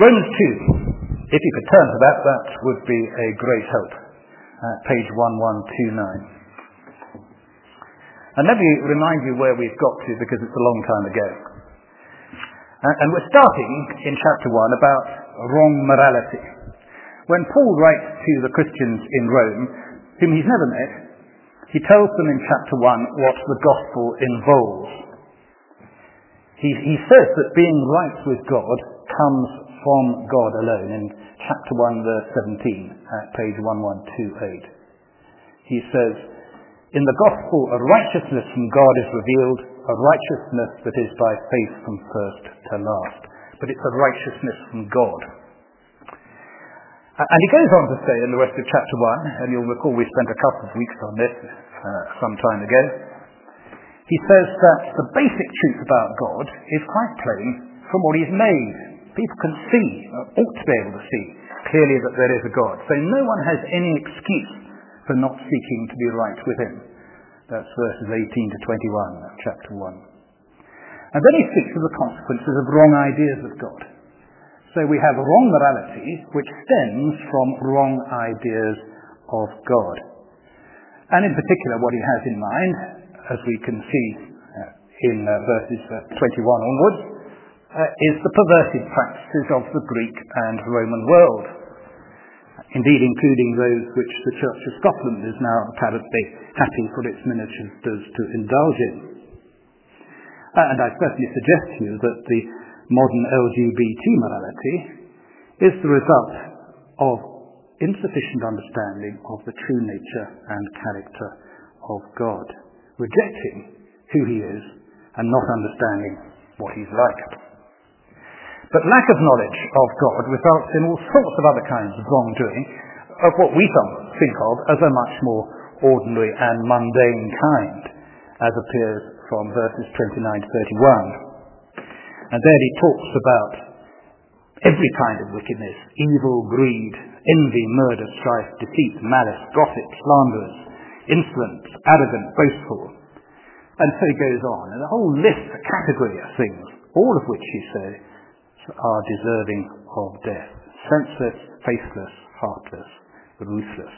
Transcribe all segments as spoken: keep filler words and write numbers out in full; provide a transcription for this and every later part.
Romans two, if you could turn to that, that would be a great help. Uh, page eleven twenty-nine. And let me remind you where we've got to, because it's a long time ago. Uh, and we're starting in chapter one about wrong morality. When Paul writes to the Christians in Rome, whom he's never met, he tells them in chapter one what the gospel involves. He, he says that being right with God comes from God alone in chapter one, verse seventeen, at page eleven twenty-eight. He says, "In the gospel a righteousness from God is revealed, a righteousness that is by faith from first to last." But it's a righteousness from God. And he goes on to say in the rest of chapter one, and you'll recall we spent a couple of weeks on this uh, some time ago, he says that the basic truth about God is quite plain from what he's made. People can see, or ought to be able to see, clearly that there is a God. So no one has any excuse for not seeking to be right with him. That's verses eighteen to twenty-one of chapter one. And then he speaks of the consequences of wrong ideas of God. So we have wrong morality, which stems from wrong ideas of God. And in particular, what he has in mind, as we can see uh, in uh, verses uh, twenty-one onwards, uh, is the perverted practices of the Greek and Roman world. Indeed, including those which the Church of Scotland is now apparently happy for its ministers to indulge in. Uh, and I certainly suggest to you that the modern L G B T morality is the result of insufficient understanding of the true nature and character of God, rejecting who he is and not understanding what he's like. But lack of knowledge of God results in all sorts of other kinds of wrongdoing, of what we think of as a much more ordinary and mundane kind, as appears from verses twenty-nine to thirty-one. And there he talks about every kind of wickedness: evil, greed, envy, murder, strife, deceit, malice, gossip, slanderers, insolence, arrogant, boastful. And so he goes on, and a whole list, a category of things, all of which, he says, are deserving of death: senseless, faithless, heartless, ruthless.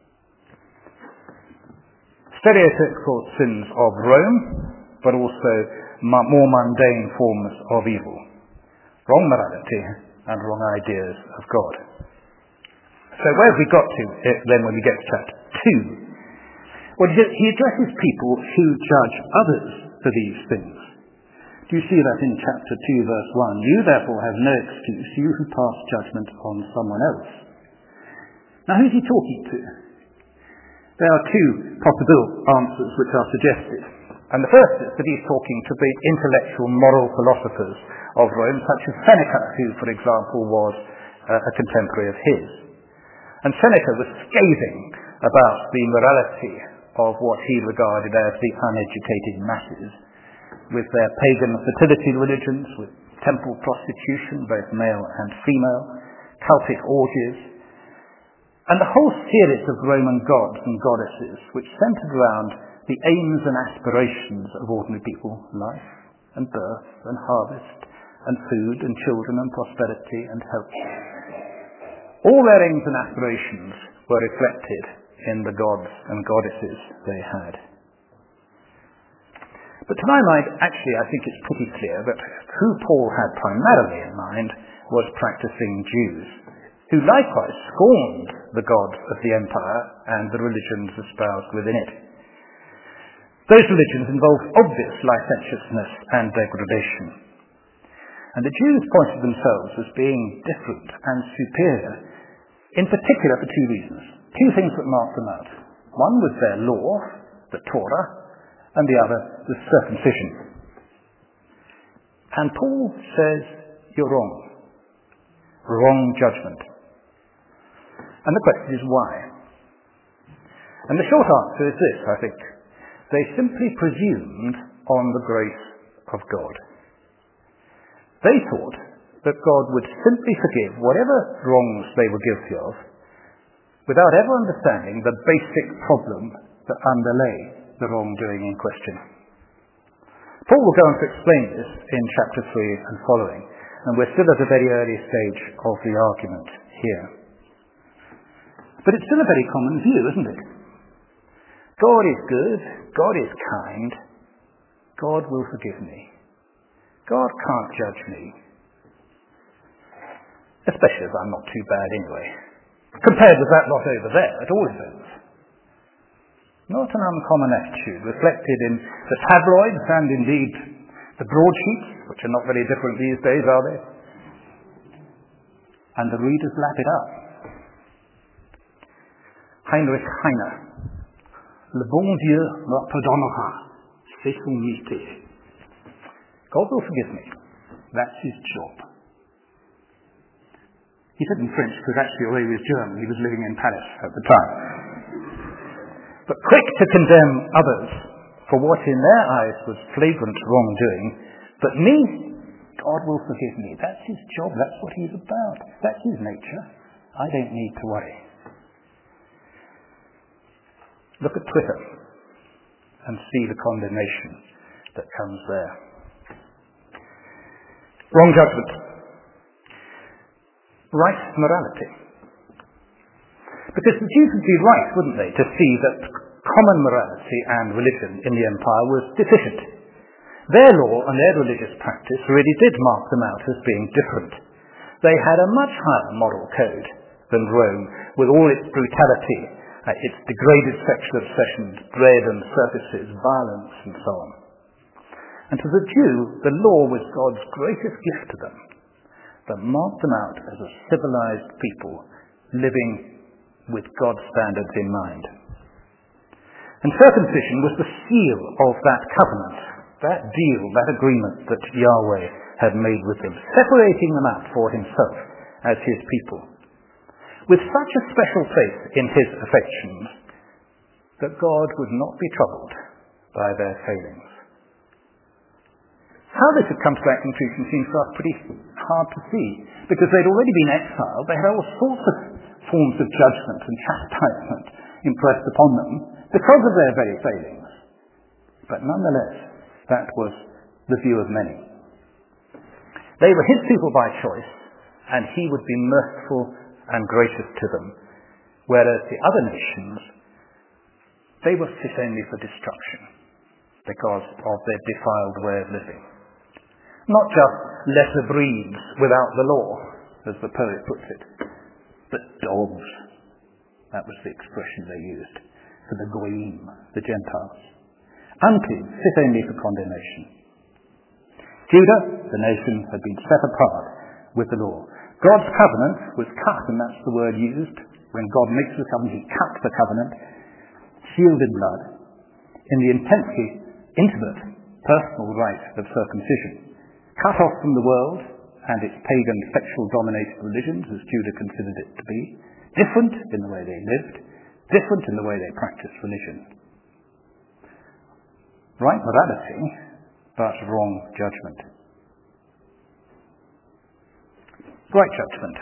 Stereotypical sins of Rome, but also more mundane forms of evil. Wrong morality and wrong ideas of God. So where have we got to then when we get to chapter two? Well, he addresses people who judge others for these things. Do you see that in chapter two, verse one? "You therefore have no excuse, you who pass judgment on someone else." Now who's he talking to? There are two possible answers which are suggested. And the first is that he's talking to the intellectual moral philosophers of Rome, such as Seneca, who, for example, was uh, a contemporary of his. And Seneca was scathing about the morality of what he regarded as the uneducated masses, with their pagan fertility religions, with temple prostitution, both male and female, cultic orgies, and the whole series of Roman gods and goddesses which centered around the aims and aspirations of ordinary people: life and birth and harvest and food and children and prosperity and health. All their aims and aspirations were reflected in the gods and goddesses they had. But to my mind, actually, I think it's pretty clear that who Paul had primarily in mind was practicing Jews, who likewise scorned the gods of the empire and the religions espoused within it. Those religions involved obvious licentiousness and degradation. And the Jews pointed themselves as being different and superior, in particular for two reasons. Two things that marked them out. One was their law, the Torah, and the other was circumcision. And Paul says, you're wrong. Wrong judgment. And the question is why? And the short answer is this, I think. They simply presumed on the grace of God. They thought that God would simply forgive whatever wrongs they were guilty of without ever understanding the basic problem that underlay the wrongdoing in question. Paul will go on to explain this in chapter three and following. And we're still at a very early stage of the argument here. But it's still a very common view, isn't it? God is good, God is kind, God will forgive me. God can't judge me. Especially as I'm not too bad anyway. Compared with that lot over there, at all events. Not an uncommon attitude, reflected in the tabloids and indeed the broadsheets, which are not very different these days, are they? And the readers lap it up. Heinrich Heine. Le bon Dieu me pardonnera. C'est son mystère. God will forgive me. That's his job. He said in French because actually, although he was German, he was living in Paris at the time. But quick to condemn others for what in their eyes was flagrant wrongdoing, but me, God will forgive me. That's his job. That's what he's about. That's his nature. I don't need to worry. Look at Twitter and see the condemnation that comes there. Wrong judgment. Right morality. Because the Jews would be right, wouldn't they, to see that common morality and religion in the empire was deficient. Their law and their religious practice really did mark them out as being different. They had a much higher moral code than Rome, with all its brutality, uh, its degraded sexual obsessions, bread and services, violence and so on. And to the Jew, the law was God's greatest gift to them, that marked them out as a civilized people living with God's standards in mind. And circumcision was the seal of that covenant, that deal, that agreement that Yahweh had made with them, separating them out for himself as his people, with such a special place in his affections that God would not be troubled by their failings. How this had come to that conclusion seems to us pretty hard to see, because they'd already been exiled. They had all sorts of forms of judgment and chastisement impressed upon them because of their very failings. But nonetheless, that was the view of many. They were his people by choice, and he would be merciful and gracious to them, whereas the other nations, they were fit only for destruction because of their defiled way of living. Not just lesser breeds without the law, as the poet puts it, but dogs. That was the expression they used for the goyim, the Gentiles. Unclean, fit only for condemnation. Judah, the nation, had been set apart with the law. God's covenant was cut, and that's the word used. When God makes the covenant, he cut the covenant, sealed in blood, in the intensely intimate, personal rite of circumcision. Cut off from the world and its pagan, sexual-dominated religions, as Judah considered it to be. Different in the way they lived, different in the way they practiced religion. Right morality, but wrong judgment. Right judgment.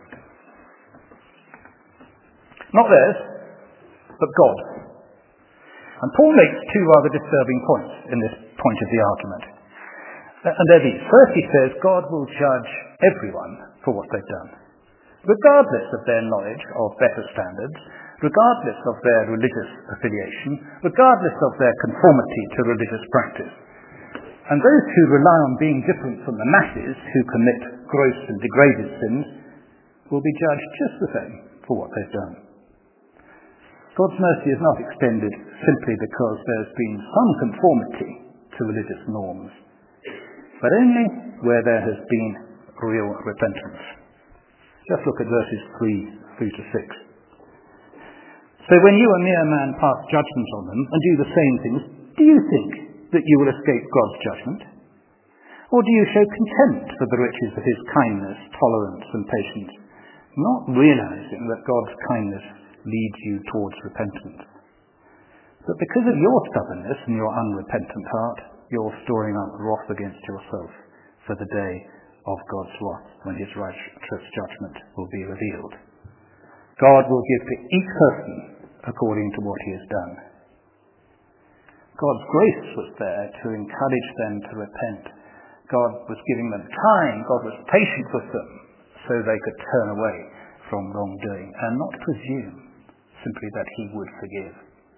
Not theirs, but God's. And Paul makes two rather disturbing points in this point of the argument. And they're these. First, he says God will judge everyone for what they've done, regardless of their knowledge of better standards, regardless of their religious affiliation, regardless of their conformity to religious practice. And those who rely on being different from the masses, who commit gross and degraded sins, will be judged just the same for what they've done. God's mercy is not extended simply because there's been some conformity to religious norms, but only where there has been real repentance. Just look at verses three through to six. So when you, a mere man, pass judgment on them and do the same things, do you think that you will escape God's judgment? Or do you show contempt for the riches of his kindness, tolerance and patience, not realizing that God's kindness leads you towards repentance? But because of your stubbornness and your unrepentant heart, you're storing up wrath against yourself for the day of God's wrath, when his righteous judgment will be revealed. God will give to each person according to what he has done. God's grace was there to encourage them to repent, God was giving them time. God was patient with them so they could turn away from wrongdoing and not presume simply that he would forgive.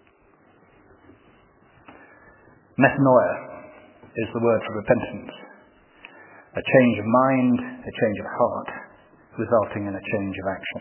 Metanoia is the word for repentance. A change of mind, a change of heart, resulting in a change of action.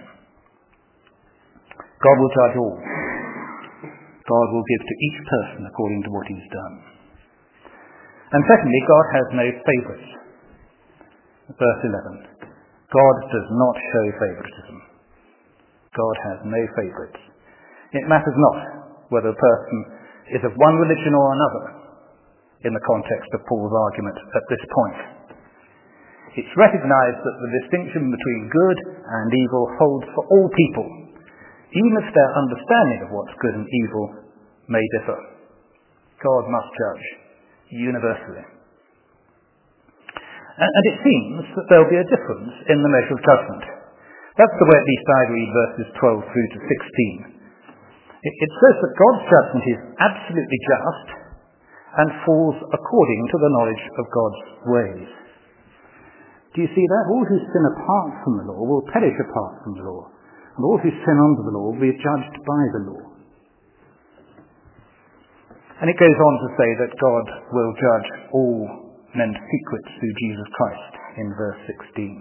God will judge all. God will give to each person according to what he's done. And secondly, God has no favourites. Verse eleven. God does not show favouritism. God has no favourites. It matters not whether a person is of one religion or another in the context of Paul's argument at this point. It's recognised that the distinction between good and evil holds for all people, even if their understanding of what's good and evil may differ. God must judge universally. And, and it seems that there'll be a difference in the measure of judgment. That's the way at least I read verses twelve through to sixteen. It, it says that God's judgment is absolutely just and falls according to the knowledge of God's ways. Do you see that? All who sin apart from the law will perish apart from the law, and all who sin under the law will be judged by the law. And it goes on to say that God will judge all men's secrets through Jesus Christ in verse sixteen.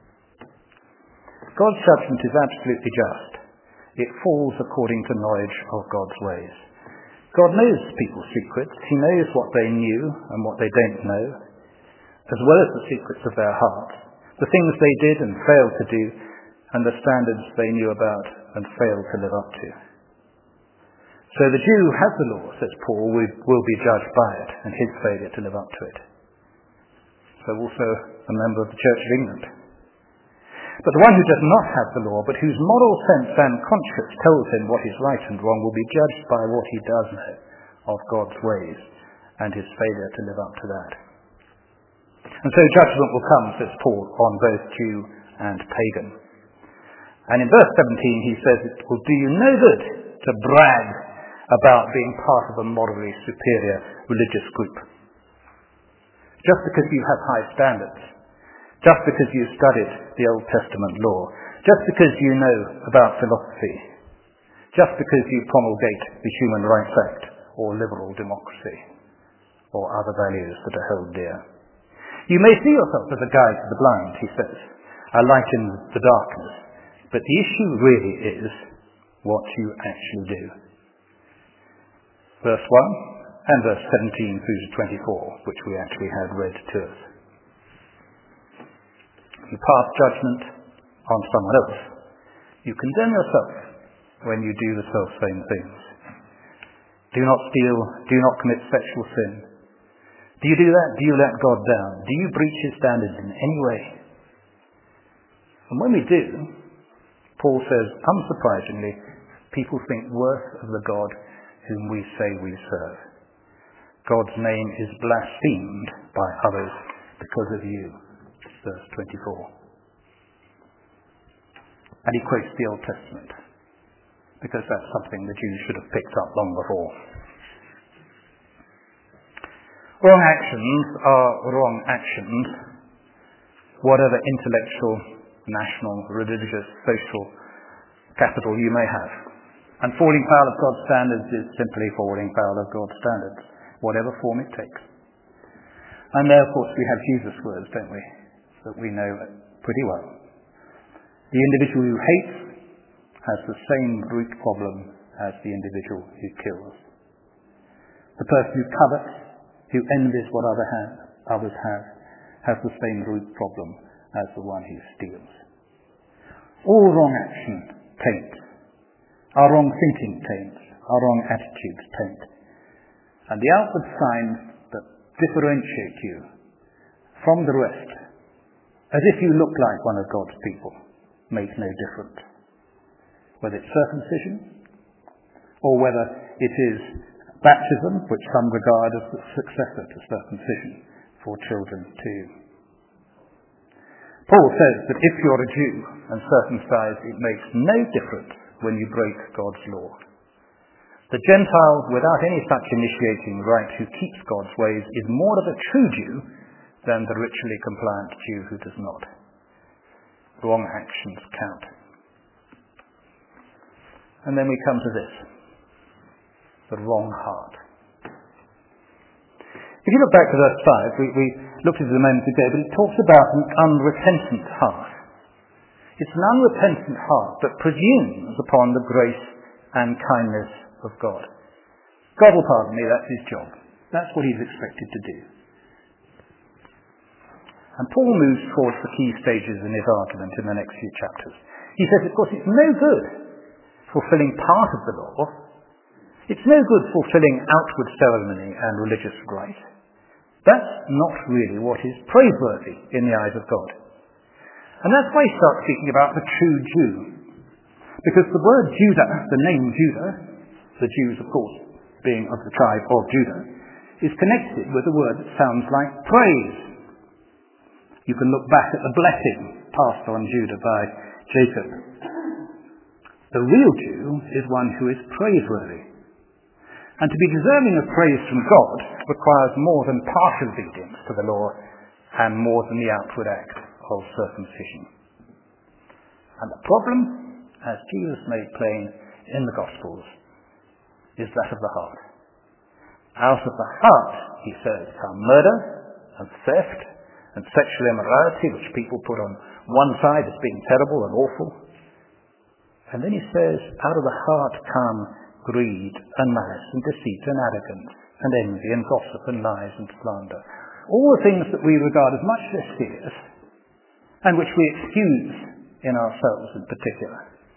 God's judgment is absolutely just. It falls according to knowledge of God's ways. God knows people's secrets. He knows what they knew and what they don't know, as well as the secrets of their hearts, the things they did and failed to do, and the standards they knew about and failed to live up to. So the Jew has the law, says Paul, will be judged by it and his failure to live up to it. So also a member of the Church of England. But the one who does not have the law, but whose moral sense and conscience tells him what is right and wrong, will be judged by what he does know of God's ways and his failure to live up to that. And so judgment will come, says Paul, on both Jew and pagan. And in verse seventeen he says, it will do you no good to brag about being part of a morally superior religious group. Just because you have high standards, just because you studied the Old Testament law, just because you know about philosophy, just because you promulgate the Human Rights Act or liberal democracy or other values that are held dear. You may see yourself as a guide to the blind, he says, a light in the darkness, but the issue really is what you actually do. Verse one and verse seventeen through to twenty-four, which we actually had read to us. You pass judgment on someone else. You condemn yourself when you do the self-same things. Do not steal. Do not commit sexual sin. Do you do that? Do you let God down? Do you breach his standards in any way? And when we do, Paul says, unsurprisingly, people think worse of the God whom we say we serve. God's name is blasphemed by others because of you. Verse twenty-four. And he quotes the Old Testament, because that's something the Jews should have picked up long before. Wrong actions are wrong actions, whatever intellectual, national, religious, social capital you may have. And falling foul of God's standards is simply falling foul of God's standards, whatever form it takes. And there, of course, we have Jesus' words, don't we, that we know pretty well. The individual who hates has the same root problem as the individual who kills. The person who covets, who envies what other have, others have, has the same root problem as the one who steals. All wrong action taints. Our wrong thinking taints. Our wrong attitudes taint. And the outward signs that differentiate you from the rest, as if you look like one of God's people, make no difference. Whether it's circumcision, or whether it is baptism, which some regard as the successor to circumcision for children too. Paul says that if you're a Jew and circumcised, it makes no difference when you break God's law. The Gentile, without any such initiating rite, who keeps God's ways, is more of a true Jew than the ritually compliant Jew who does not. Wrong actions count. And then we come to this, the wrong heart. If you look back to verse five, we, we looked at it a moment ago, but it talks about an unrepentant heart. It's an unrepentant heart that presumes upon the grace and kindness of God. God will pardon me, that's his job. That's what he's expected to do. And Paul moves towards the key stages in his argument in the next few chapters. He says, of course, it's no good fulfilling part of the law. It's no good fulfilling outward ceremony and religious rite. That's not really what is praiseworthy in the eyes of God. And that's why he starts speaking about the true Jew. Because the word Judah, the name Judah, the Jews, of course, being of the tribe of Judah, is connected with a word that sounds like praise. You can look back at the blessing passed on Judah by Jacob. The real Jew is one who is praiseworthy. And to be deserving of praise from God requires more than partial obedience to the law and more than the outward act of circumcision. And the problem, as Jesus made plain in the Gospels, is that of the heart. Out of the heart, he says, come murder and theft and sexual immorality, which people put on one side as being terrible and awful. And then he says, out of the heart come greed and malice and deceit and arrogance and envy and gossip and lies and slander. All the things that we regard as much less serious and which we excuse in ourselves in particular.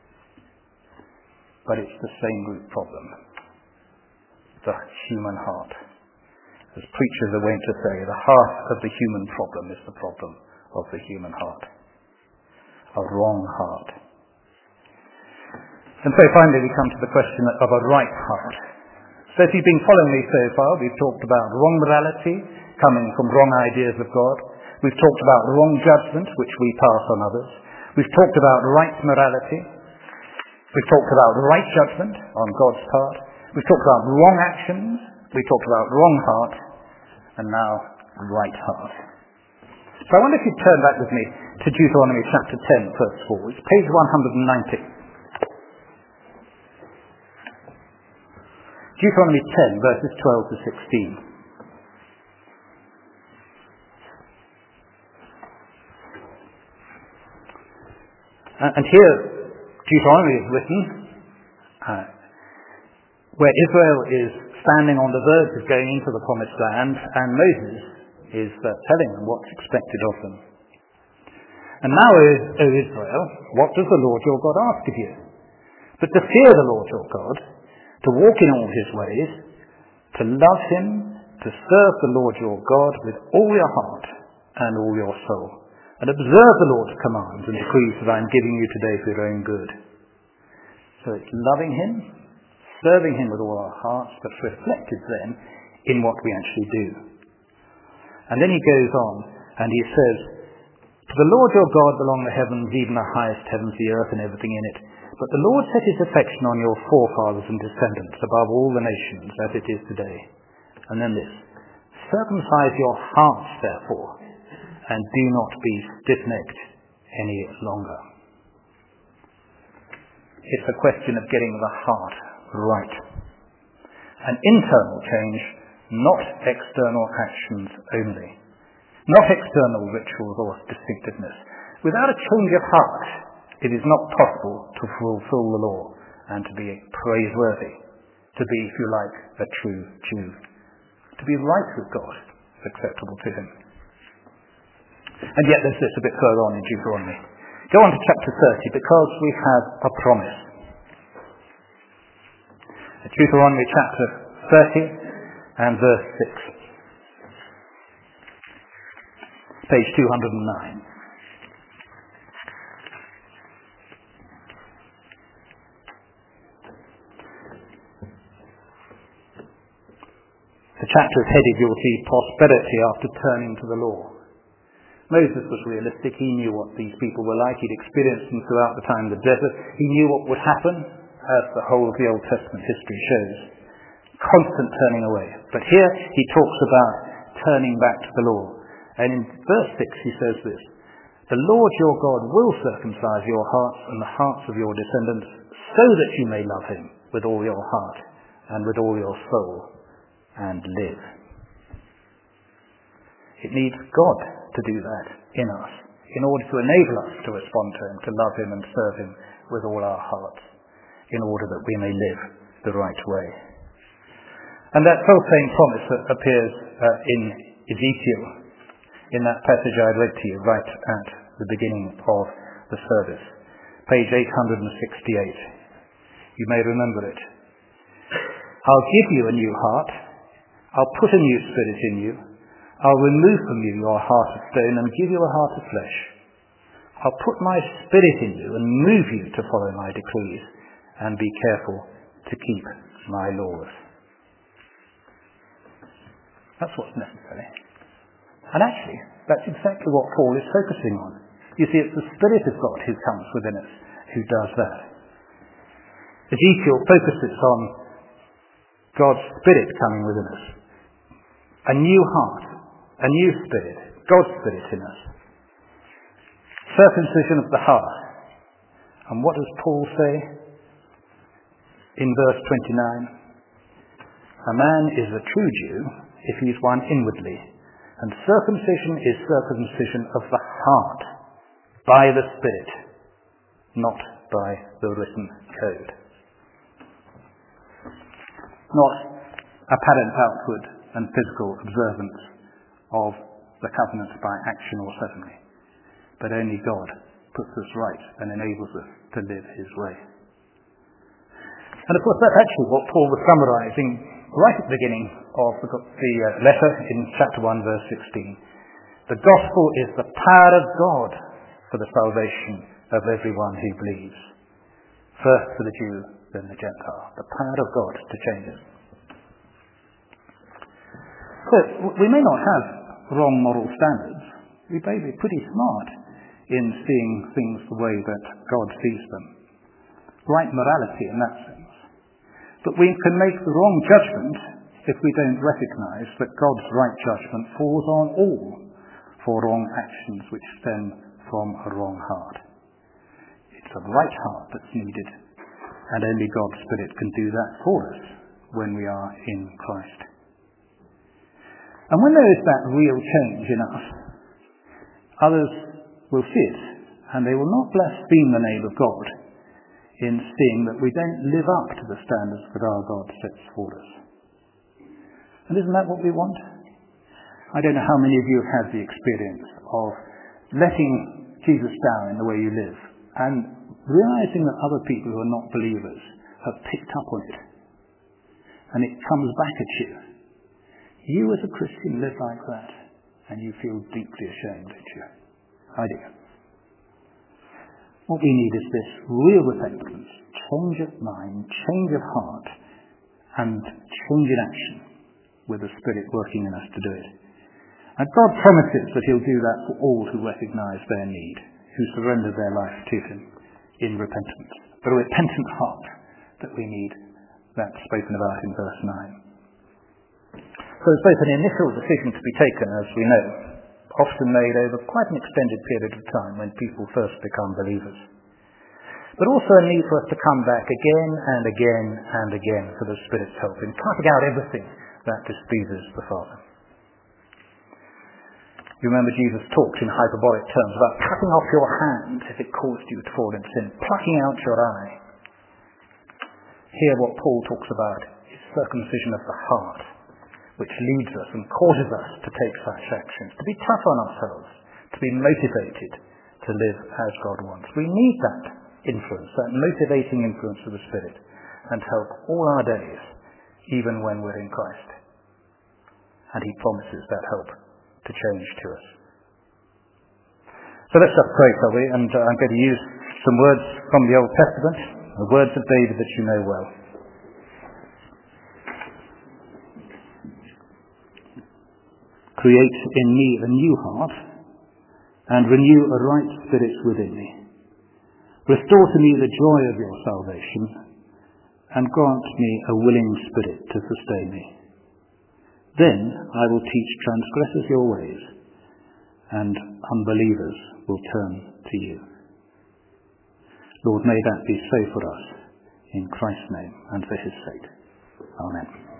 But it's the same root problem. The human heart. As preachers are wont to say, the heart of the human problem is the problem of the human heart. A wrong heart. And so finally we come to the question of a right heart. So if you've been following me so far, we've talked about wrong morality coming from wrong ideas of God. We've talked about wrong judgment, which we pass on others. We've talked about right morality. We've talked about right judgment on God's part. We've talked about wrong actions. We've talked about wrong heart. And now, right heart. So I wonder if you'd turn back with me to Deuteronomy chapter ten, verse four. It's page one hundred ninety. Deuteronomy ten, verses twelve to sixteen. And here, Deuteronomy is written uh, where Israel is standing on the verge of going into the promised land, and Moses is uh, telling them what's expected of them. And now, O Israel, what does the Lord your God ask of you? But to fear the Lord your God, to walk in all his ways, to love him, to serve the Lord your God with all your heart and all your soul, and observe the Lord's commands and decrees that I am giving you today for your own good. So it's loving him, serving him with all our hearts, but reflected then in what we actually do. And then he goes on and he says, to the Lord your God belong the heavens, even the highest heavens, the earth and everything in it. But the Lord set his affection on your forefathers and descendants above all the nations, as it is today. And then this, circumcise your hearts, therefore, and do not be stiff-necked any longer. It's a question of getting the heart right. An internal change, not external actions only. Not external rituals or distinctiveness. Without a change of heart, it is not possible to fulfill the law and to be praiseworthy, to be, if you like, a true Jew, to be right with God, acceptable to him. And yet there's this a bit further on in Deuteronomy. Go on to chapter thirty, because we have a promise. Deuteronomy chapter thirty and verse six. Page two hundred nine. The chapter is headed, you'll see, prosperity after turning to the law. Moses was realistic. He knew what these people were like. He'd experienced them throughout the time in the desert. He knew what would happen, as the whole of the Old Testament history shows. Constant turning away. But here he talks about turning back to the law. And in verse six he says this, "The Lord your God will circumcise your hearts and the hearts of your descendants, so that you may love him with all your heart and with all your soul and live." It needs God to do that in us, in order to enable us to respond to him, to love him and serve him with all our hearts, in order that we may live the right way. And that self-same promise appears uh, in Ezekiel, in that passage I read to you right at the beginning of the service, page eight hundred sixty-eight. You may remember it. "I'll give you a new heart. I'll put a new spirit in you. I'll remove from you your heart of stone and give you a heart of flesh. I'll put my spirit in you and move you to follow my decrees and be careful to keep my laws." That's what's necessary. And actually, that's exactly what Paul is focusing on. You see, it's the Spirit of God who comes within us who does that. Ezekiel focuses on God's Spirit coming within us. A new heart, a new spirit, God's Spirit in us. Circumcision of the heart. And what does Paul say in verse twenty-nine? "A man is a true Jew if he is one inwardly, and circumcision is circumcision of the heart, by the Spirit, not by the written code." Not apparent outward and physical observance of the covenant by action or ceremony, but only God puts us right and enables us to live his way. And of course that's actually what Paul was summarizing right at the beginning of the, the uh, letter in chapter one, verse sixteen. The gospel is the power of God for the salvation of everyone who believes. First for the Jew, then the Gentile. The power of God to change us. So we may not have wrong moral standards. We may be pretty smart in seeing things the way that God sees them. Right morality in that sense. But we can make the wrong judgment if we don't recognise that God's right judgment falls on all for wrong actions which stem from a wrong heart. It's a right heart that's needed, and only God's Spirit can do that for us when we are in Christ. And when there is that real change in us, others will see it, and they will not blaspheme the name of God in seeing that we don't live up to the standards that our God sets for us. And isn't that what we want? I don't know how many of you have had the experience of letting Jesus down in the way you live and realizing that other people who are not believers have picked up on it, and it comes back at you. You as a Christian live like that, and you feel deeply ashamed, don't you? I do. What we need is this real repentance, change of mind, change of heart, and change in action with the Spirit working in us to do it. And God promises that he'll do that for all who recognise their need, who surrender their life to him in repentance. But a repentant heart that we need, that's spoken about in verse nine. So it's both an initial decision to be taken, as we know, often made over quite an extended period of time when people first become believers. But also a need for us to come back again and again and again for the Spirit's help in cutting out everything that displeases the Father. You remember Jesus talked in hyperbolic terms about cutting off your hand if it caused you to fall into sin, plucking out your eye. Here what Paul talks about is circumcision of the heart, which leads us and causes us to take such actions, to be tough on ourselves, to be motivated to live as God wants. We need that influence, that motivating influence of the Spirit, and help all our days, even when we're in Christ. And he promises that help to change to us. So let's just pray, shall we? And uh, I'm going to use some words from the Old Testament, the words of David that you know well. Create in me a new heart, and renew a right spirit within me. Restore to me the joy of your salvation, and grant me a willing spirit to sustain me. Then I will teach transgressors your ways, and unbelievers will turn to you. Lord, may that be so for us, in Christ's name and for his sake. Amen.